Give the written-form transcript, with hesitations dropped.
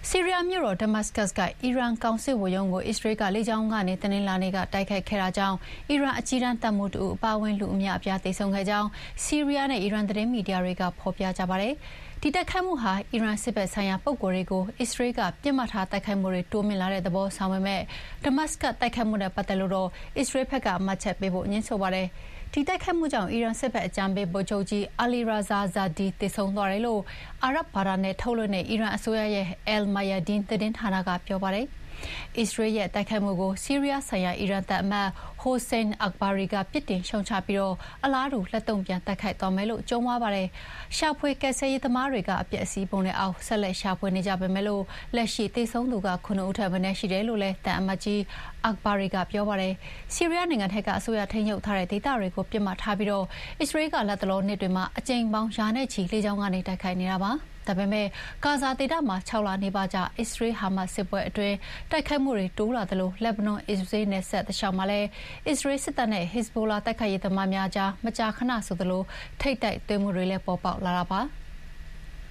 ဆီးရီးယားမြို့တော်ဒမတ်စကတ်ကအီရန်ကောင်စစ်ဝန်ရုံးကိုအစ္စရေးကလေကြောင်းကနေတနင်္လာနေ့ကတိုက်ခိုက်ခဲ့တာကြောင့်အီရန်အကြီးတန်းတပ်မှူးတဦးအပါအဝင်လူအများအပြားသေဆုံးခဲ့ကြောင်းဆီးရီးယားနဲ့အီရန်သတင်းမီဒီယာတွေကဖော်ပြကြပါတယ်။ဒီတိုက်ခိုက်မှုဟာအီရန်စစ်ဘက်ဆိုင်ရာပုဂ္ဂိုလ်တွေကိုအစ္စရေးကပြစ်မှတ်ထားတိုက်ခိုက်မှုတွေတိုးမြင့်လာတဲ့သဘောဆောင်ပေမဲ့ဒမတ်စကတ်တိုက်ခိုက်မှုနဲ့ပတ်သက်လို့တော့အစ္စရေးဘက်ကမှတ်ချက်ပေးဖို့ငြင်းဆိုပါတယ်။ဒီတိုက်ခိုက်မှုကြောင့်အီရန်စစ်ဘက်အကြံပေးဗိုလ်ချုပ်ကြီးအာလီရာဇာဇာဒီသေဆုံးသွားတယ်လို့အာရပ်ဘာသာနဲ့ထုတ်လွှင့်တဲ့အီရန်အစိုးရရဲ့အယ်မိုင်ယာဒင်းသတင်းဌာနကပြောပါတယ်။အစ္စရေးရဲ့တိုက်ခိုက်မှုကိုဆီးရီးယားဆိုင်ရာအီရန်တပ်အမတ်ဟိုစိန်အာဘာရီကပြစ်တင်ရှုံချပြီးအလားတူလက်တုံ့ပြန်တိုက်ခိုက်သွားမယ်လို့ကြုံးဝါပါတယ်။ရှာဖွေကယ်ဆယ်ရေးသမားတွေကအပျက်အစီးပုံတွေအောက်ဆက်လက်ရှာဖွေနေကြပေမဲ့လက်ရှိသေဆုံးသူက9ဦးထက်မနည်းရှိတယ်လို့လည်းတပ်အမတ်ကြီးအာဘာရီကပြောပါတယ်။ဆီးရီးယားနိုင်ငံထက်ကအစိုးရထိန်းချုပ်ထားတဲ့ဒေသတွေကိုပြစ်မှတ်ထားပြီးအစ္စရေးကလက်တလောနှစ်တွေမှာအကြိမ်ပေါင်းရာနဲ့ချီလေကြောင်းကနေတိုက်ခိုက်နေတာပါ။ဒါပေမဲ့ဂါဇာဒေသမှာ6လနေပါကြာအစ္စရေးဟာမတ်စစ်ပွဲအတွင်းတိုက်ခိုက်မှုတွေတိုးလာသလိုလက်ဘနွန်အစ္စရေးနယ်စပ်တလျှောက်မှာလည်းအစ္စရေးစစ်တပ်နဲ့ဟစ်ဇ်ဘိုလာတိုက်ခိုက်ရေးသမားများကြားမကြာခဏဆိုသလိုထိပ်တိုက်တွေ့မှုတွေလည်းပေါ်ပေါက်လာတာပါ။